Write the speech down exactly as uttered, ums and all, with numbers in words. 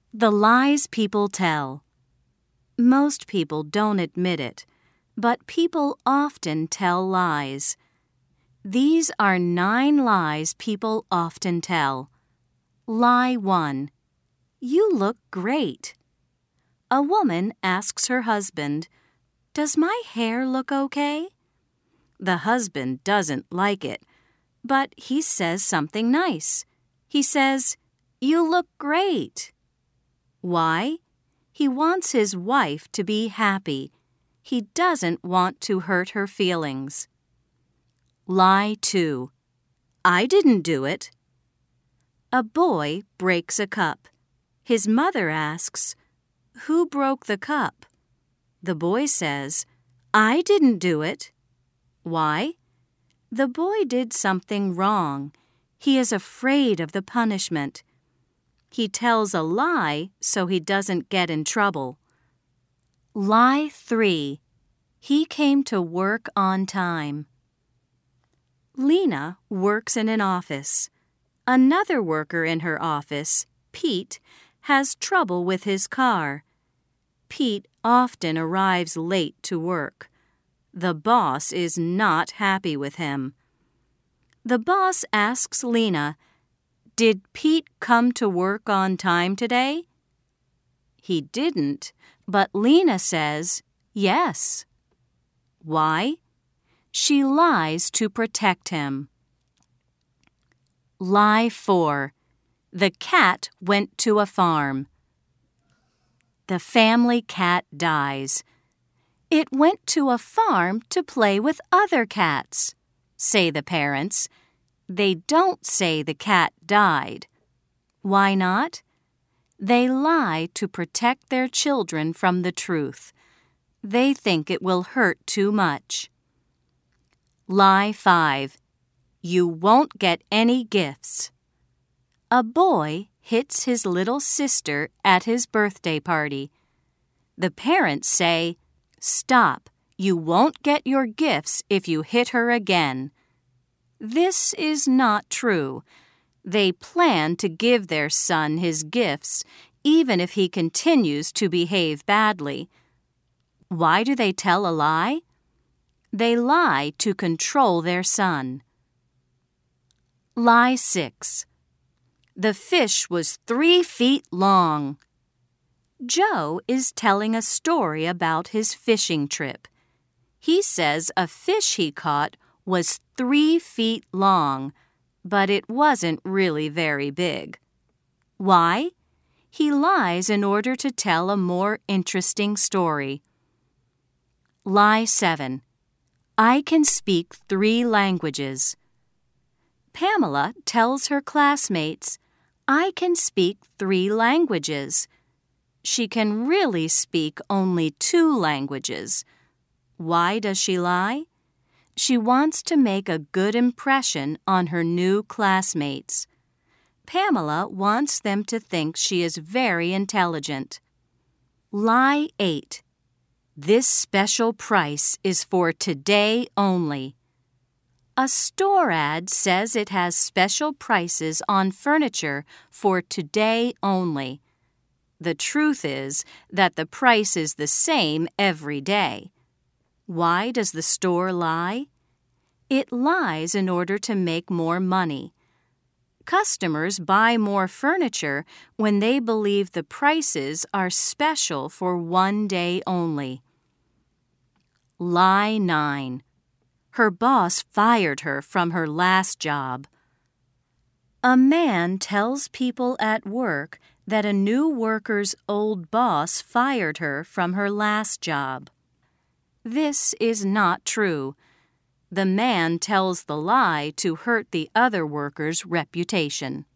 The lies people tell. Most people don't admit it, but people often tell lies. These are nine lies people often tell. Lie one. You look great. A woman asks her husband, "Does my hair look okay?" The husband doesn't like it, but he says something nice. He says, "You look great." Why? He wants his wife to be happy. He doesn't want to hurt her feelings. Lie two. I didn't do it. A boy breaks a cup. His mother asks, "Who broke the cup?" The boy says, "I didn't do it." Why? The boy did something wrong. He is afraid of the punishment. He tells a lie so he doesn't get in trouble. Lie three. He came to work on time. Lena works in an office. Another worker in her office, Pete, has trouble with his car. Pete often arrives late to work. The boss is not happy with him. The boss asks Lena, "Did Pete come to work on time today?" He didn't, but Lena says, "Yes." Why? She lies to protect him. Lie four. The cat went to a farm. The family cat dies. It went to a farm to play with other cats, say the parents. They don't say the cat died. Why not? They lie to protect their children from the truth. They think it will hurt too much. Lie five. You won't get any gifts. A boy hits his little sister at his birthday party. The parents say, "Stop, you won't get your gifts if you hit her again." This is not true. They plan to give their son his gifts even if he continues to behave badly. Why do they tell a lie? They lie to control their son. Lie six. The fish was three feet long. Joe is telling a story about his fishing trip. He says a fish he caught was three feet long, but it wasn't really very big. Why? He lies in order to tell a more interesting story. Lie seven. I can speak three languages. Pamela tells her classmates, "I can speak three languages." She can really speak only two languages. Why does she lie? She wants to make a good impression on her new classmates. Pamela wants them to think she is very intelligent. Lie eight. This special price is for today only. A store ad says it has special prices on furniture for today only. The truth is that the price is the same every day. Why does the store lie? It lies in order to make more money. Customers buy more furniture when they believe the prices are special for one day only. Lie nine. Her boss fired her from her last job. A man tells people at work that a new worker's old boss fired her from her last job. This is not true. The man tells the lie to hurt the other worker's reputation.